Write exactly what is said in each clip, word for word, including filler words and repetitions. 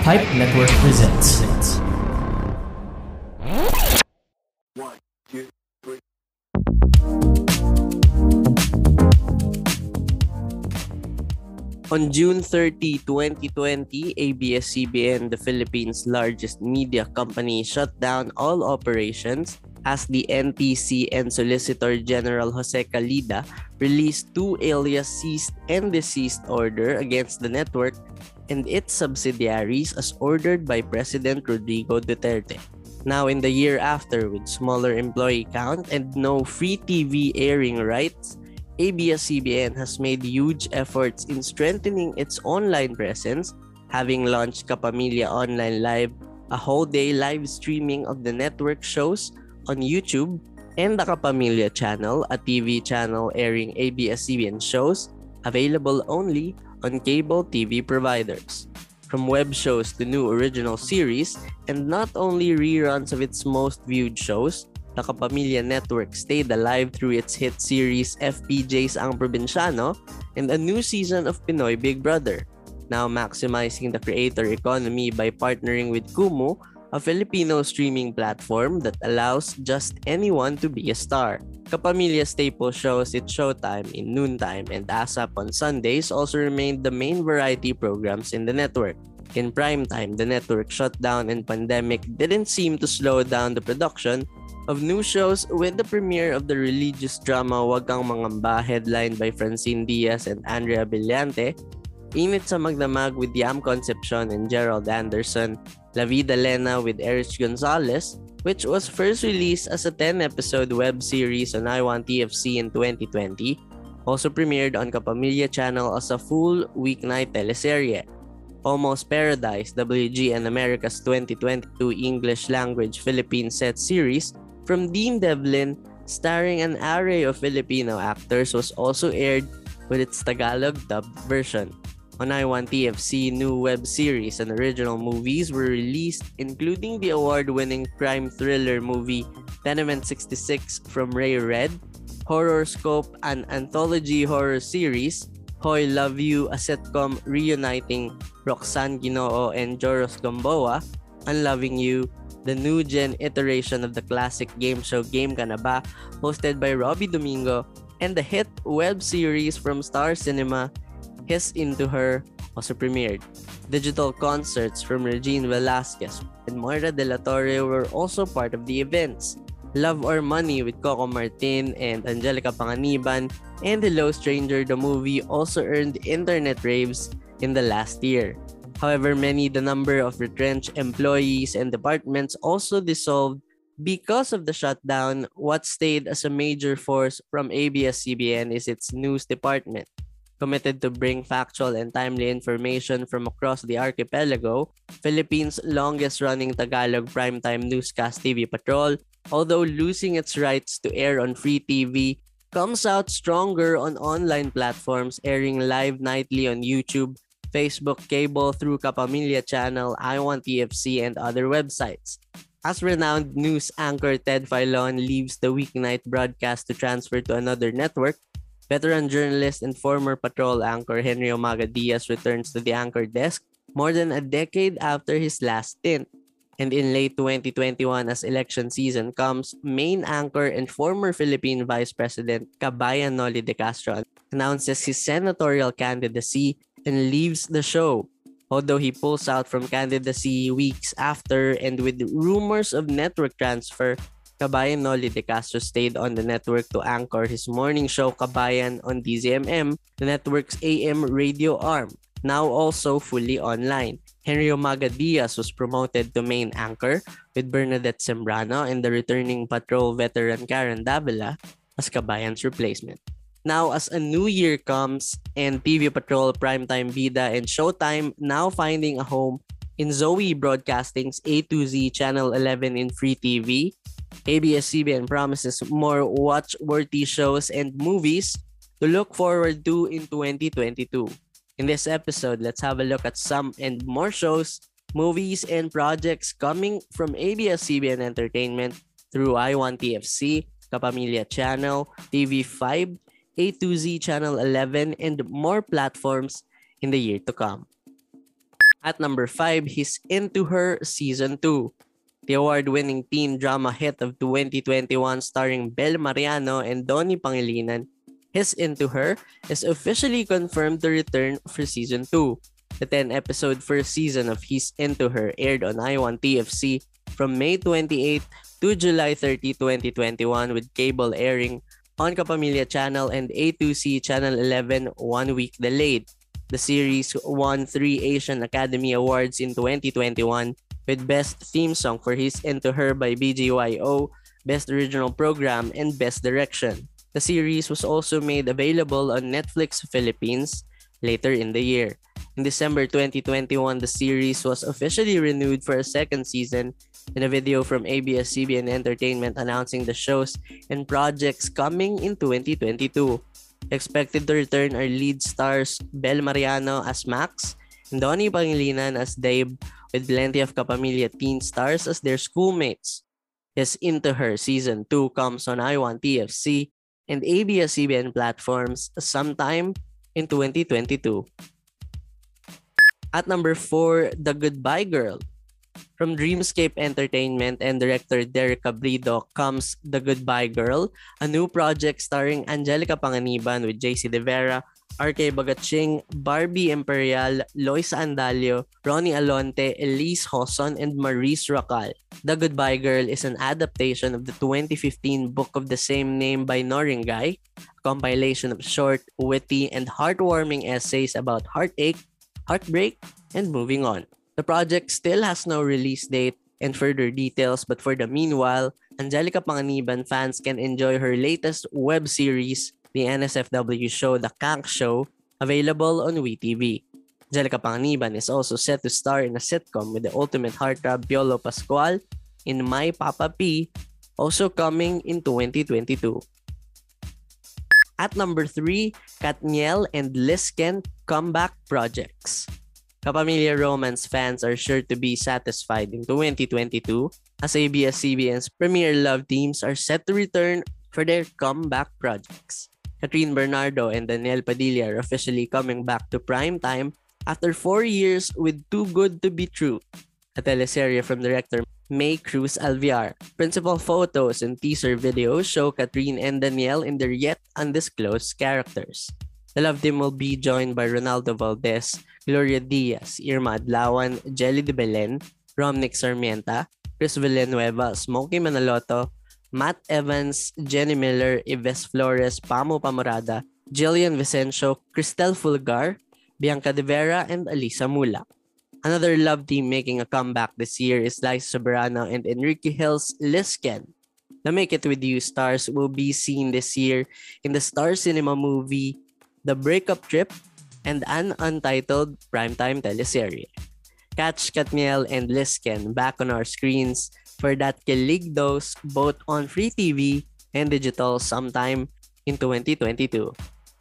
Pipe Network presents. On June thirtieth, twenty twenty, A B S C B N, the Philippines' largest media company, shut down all operations as the N T C and Solicitor General Jose Calida released two alias ceased and desist order against the network and its subsidiaries as ordered by President Rodrigo Duterte. Now in the year after, with smaller employee count and no free T V airing rights, A B S C B N has made huge efforts in strengthening its online presence, having launched Kapamilya Online Live, a whole-day live streaming of the network shows on YouTube, and the Kapamilya Channel, a T V channel airing A B S C B N shows, available only on cable T V providers. From web shows to new original series, and not only reruns of its most viewed shows, the Kapamilya Network stayed alive through its hit series F P J's Ang Probinsyano and a new season of Pinoy Big Brother, now maximizing the creator economy by partnering with Kumu, a Filipino streaming platform that allows just anyone to be a star. Kapamilya staple shows its showtime in noontime and ASAP on Sundays also remained the main variety programs in the network. In primetime, the network shutdown and pandemic didn't seem to slow down the production of new shows, with the premiere of the religious drama Wag Kang Mangamba, headlined by Francine Diaz and Andrea Brillante, Init sa Magdamag with Yam Concepcion and Gerald Anderson, La Vida Lena with Erich Gonzalez, which was first released as a ten-episode web series on I one T F C in twenty twenty, also premiered on Kapamilya Channel as a full weeknight teleserye. Almost Paradise, W G N America's twenty twenty-two English language Philippine set series from Dean Devlin, starring an array of Filipino actors, was also aired with its Tagalog dubbed version. On I one T F C, new web series and original movies were released, including the award-winning crime thriller movie Tenement sixty-six from Ray Red, Horrorscope, an anthology horror series, Hoy Love You, a sitcom reuniting Roxanne Ginoo and Joros Gamboa, Unloving You, the new gen iteration of the classic game show Game Ka Na Ba, hosted by Robbie Domingo, and the hit web series from Star Cinema, His Into Her, also premiered. Digital concerts from Regine Velasquez and Moira De La Torre were also part of the events. Love or Money with Coco Martin and Angelica Panganiban and Hello Stranger the movie also earned internet raves in the last year. However, many the number of retrenched employees and departments also dissolved because of the shutdown. What stayed as a major force from A B S C B N is its news department. Committed to bring factual and timely information from across the archipelago, Philippines' longest-running Tagalog primetime newscast T V Patrol, although losing its rights to air on free T V, comes out stronger on online platforms, airing live nightly on YouTube, Facebook Cable through Kapamilya Channel, I one T F C, and other websites. As renowned news anchor Ted Filon leaves the weeknight broadcast to transfer to another network, veteran journalist and former patrol anchor Henry Omaga Diaz returns to the anchor desk more than a decade after his last stint. And in late twenty twenty-one, as election season comes, main anchor and former Philippine Vice President Kabayan Noli De Castro announces his senatorial candidacy and leaves the show. Although he pulls out from candidacy weeks after, and with rumors of network transfer, Kabayan Noli De Castro stayed on the network to anchor his morning show Kabayan on D Z M M, the network's A M radio arm, now also fully online. Henry Omaga Diaz was promoted to main anchor, with Bernadette Sembrano and the returning patrol veteran Karen Davila as Kabayan's replacement. Now, as a new year comes and T V Patrol, Primetime Bida, and Showtime now finding a home in Zoe Broadcasting's A to Z Channel eleven in free T V, A B S C B N promises more watch-worthy shows and movies to look forward to in twenty twenty-two. In this episode, let's have a look at some and more shows, movies, and projects coming from A B S C B N Entertainment through I one T F C, Kapamilya Channel, T V five, A to Z Channel eleven, and more platforms in the year to come. At number five, he's Into Her Season two. The award-winning teen drama hit of twenty twenty-one starring Bel Mariano and Donnie Pangilinan, His Into Her is officially confirmed to return for Season two. The ten-episode first season of His Into Her aired on I one T F C from May twenty-eighth to July thirtieth, twenty twenty-one, with cable airing on Kapamilya Channel and A two C Channel eleven one week delayed. The series won three Asian Academy Awards in twenty twenty-one with Best Theme Song for His Into Her by B G Y O, Best Original Program, and Best Direction. The series was also made available on Netflix Philippines later in the year. In December twenty twenty-one, the series was officially renewed for a second season in a video from A B S C B N Entertainment announcing the shows and projects coming in twenty twenty-two. Expected to return are lead stars Bel Mariano as Max and Donnie Pangilinan as Dave, with plenty of Kapamilya teen stars as their schoolmates. His Into Her Season two comes on I one T F C and A B S C B N platforms sometime in twenty twenty-two. At number four, The Goodbye Girl. From Dreamscape Entertainment and director Derek Cabrido comes The Goodbye Girl, a new project starring Angelica Panganiban with J C De Vera, R K Bagatching, Barbie Imperial, Loisa Andalio, Ronnie Alonte, Elise Hoson, and Maurice Racal. The Goodbye Girl is an adaptation of the twenty fifteen book of the same name by Noringay, a compilation of short, witty, and heartwarming essays about heartache, heartbreak, and moving on. The project still has no release date and further details, but for the meanwhile, Angelica Panganiban fans can enjoy her latest web series, the N S F W show The Kank Show, available on WeTV. Angelica Panganiban is also set to star in a sitcom with the ultimate heartthrob Piolo Pascual in My Papa P, also coming in twenty twenty-two. At number three, Katniel and Lisken comeback projects. Kapamilya Romance fans are sure to be satisfied in twenty twenty-two as A B S C B N's premier love teams are set to return for their comeback projects. Catherine Bernardo and Daniel Padilla are officially coming back to primetime after four years with Too Good to Be True, a teleserye from director May Cruz Alviar. Principal photos and teaser videos show Catherine and Daniel in their yet undisclosed characters. The love team will be joined by Ronaldo Valdez, Gloria Diaz, Irma Adlawan, Jelly de Belen, Romnick Sarmienta, Chris Villanueva, Smokey Manaloto, Matt Evans, Jenny Miller, Yves Flores, Pamo Pamorada, Jillian Vicencio, Cristel Fulgar, Bianca De Vera, and Alisa Mula. Another love team making a comeback this year is Liza Soberano and Enrique Hill's Lisken. The Make It With You stars will be seen this year in the Star Cinema movie The Breakup Trip and an untitled primetime teleserye. Catch Katniel and Lisken back on our screens for that kilig dose both on free T V and digital sometime in twenty twenty-two.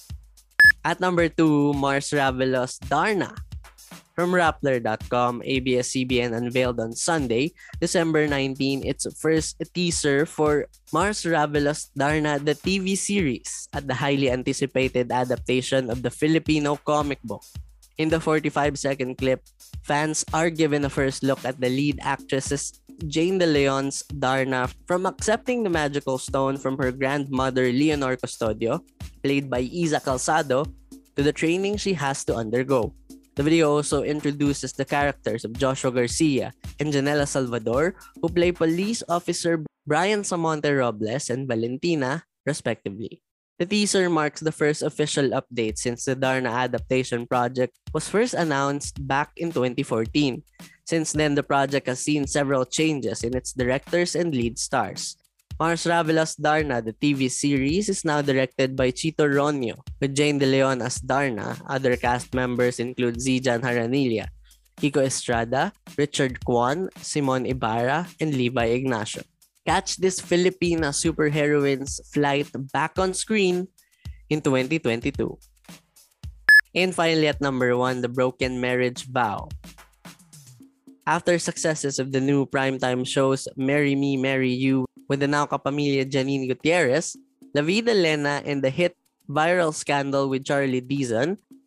At number two, Mars Ravelos Darna. From Rappler dot com, A B S C B N unveiled on Sunday, December nineteenth, its first teaser for Mars Ravelos Darna, the T V series, at the highly anticipated adaptation of the Filipino comic book. In the forty-five second clip, fans are given a first look at the lead actress's Jane De Leon's Darna, from accepting the magical stone from her grandmother Leonor Custodio, played by Isa Calzado, to the training she has to undergo. The video also introduces the characters of Joshua Garcia and Janela Salvador, who play police officer Brian Samonte Robles and Valentina, respectively. The teaser marks the first official update since the Darna adaptation project was first announced back in twenty fourteen. Since then, the project has seen several changes in its directors and lead stars. Mars Ravelos Darna, the T V series, is now directed by Chito Ronio, with Jane De Leon as Darna. Other cast members include Zijan Haranilla, Kiko Estrada, Richard Kwan, Simon Ibarra, and Levi Ignacio. Catch this Filipina superheroine's flight back on screen in twenty twenty-two. And finally, at number one, The Broken Marriage Vow. After successes of the new primetime shows Marry Me, Marry You with the now Kapamilya Janine Gutierrez, La Vida Lena, and the hit Viral Scandal with Charlie Dizon,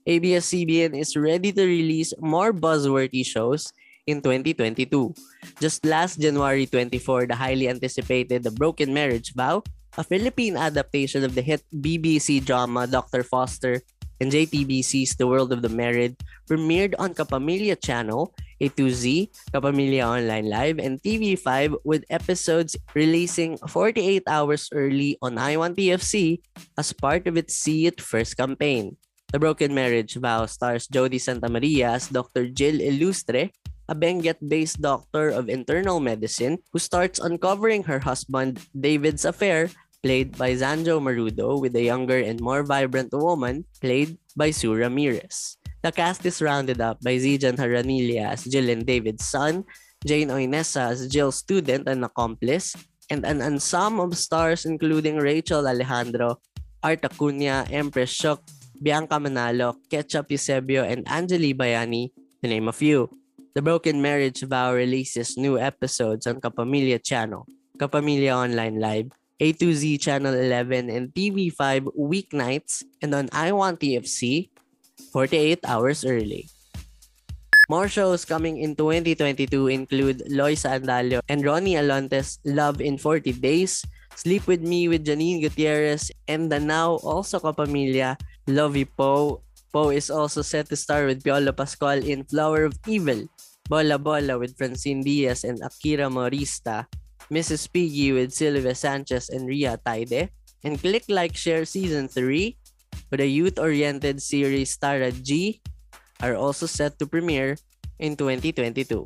A B S C B N is ready to release more buzzworthy shows in twenty twenty-two. Just last January twenty-fourth, the highly anticipated The Broken Marriage Vow, a Philippine adaptation of the hit B B C drama Doctor Foster and J T B C's The World of the Married, premiered on Kapamilya Channel, A two Z, Kapamilya Online Live, and T V five, with episodes releasing forty-eight hours early on I one T F C as part of its See It First campaign. The Broken Marriage Vow stars Jody Santamaria as Doctor Jill Illustre, a Benguet-based doctor of internal medicine who starts uncovering her husband David's affair, played by Zanjo Marudo, with a younger and more vibrant woman, played by Sue Ramirez. The cast is rounded up by Zijan Haranilla as Jill and David's son, Jane Oinesa as Jill's student and accomplice, and an ensemble of stars including Rachel Alejandro, Art Acuña, Empress Shook, Bianca Manalo, Ketchup Eusebio, and Angeli Bayani, to name a few. The Broken Marriage Vow releases new episodes on Kapamilya Channel, Kapamilya Online Live, A two Z Channel eleven, and T V five weeknights, and on I one T F C forty-eight hours early. More shows coming in twenty twenty-two include Loisa Andalio and Ronnie Alonte's Love in forty days, Sleep With Me with Janine Gutierrez, and the now also Kapamilya Lovey Poe. Poe is also set to star with Piolo Pascual in Flower of Evil, Bola Bola with Francine Diaz and Akira Morista, Missus Piggy with Sylvia Sanchez and Ria Taide, and Click Like Share Season three, with a youth-oriented series Tara G, are also set to premiere in twenty twenty-two.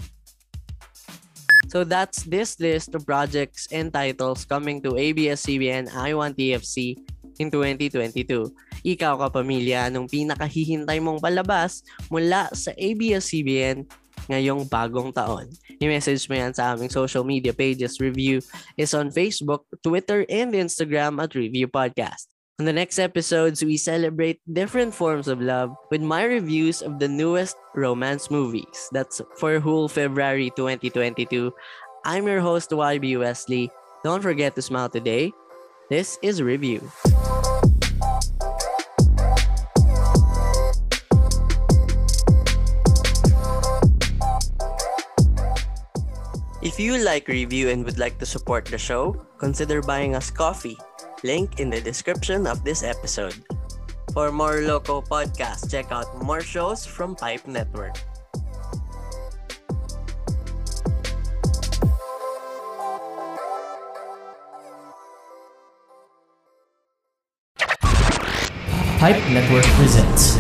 So that's this list of projects and titles coming to A B S C B N I one T F C in twenty twenty-two. Ikaw, Kapamilya, anong pinakahihintay mong palabas mula sa A B S C B N ngayong bagong taon? I-message mo yan sa aming social media pages. Review is on Facebook, Twitter, and Instagram at Review Podcast. On the next episodes, we celebrate different forms of love with my reviews of the newest romance movies. That's for whole February twenty twenty-two. I'm your host, Y B Wesley. Don't forget to smile today. This is Review. If you like Review and would like to support the show, consider buying us coffee. Link in the description of this episode. For more local podcasts, check out more shows from Pipe Network. Pipe Network presents.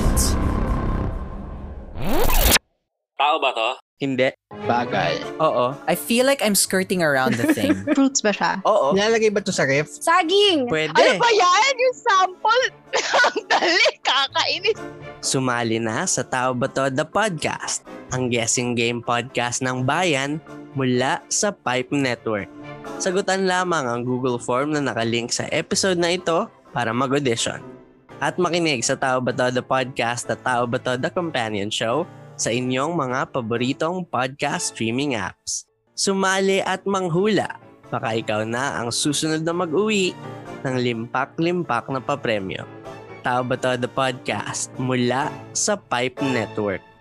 Tao ba to? Hindi. Bagay. Oo. I feel like I'm skirting around the thing. Fruits ba siya? Oo. Nilalagay ba to sa ref? Saging! Pwede. Ano ba yan? Yung sample? Ang dali, kakainis. Sumali na sa Tao Ba To? The Podcast, ang guessing game podcast ng bayan mula sa Pipe Network. Sagutan lamang ang Google form na nakalink sa episode na ito para mag-audition. At makinig sa Tao Ba To? The Podcast at Tao Ba To? The Companion Show sa inyong mga paboritong podcast streaming apps. Sumali at manghula. Baka ikaw na ang susunod na mag-uwi ng limpak-limpak na papremyo. Tao Ba To? The Podcast mula sa Pipe Network.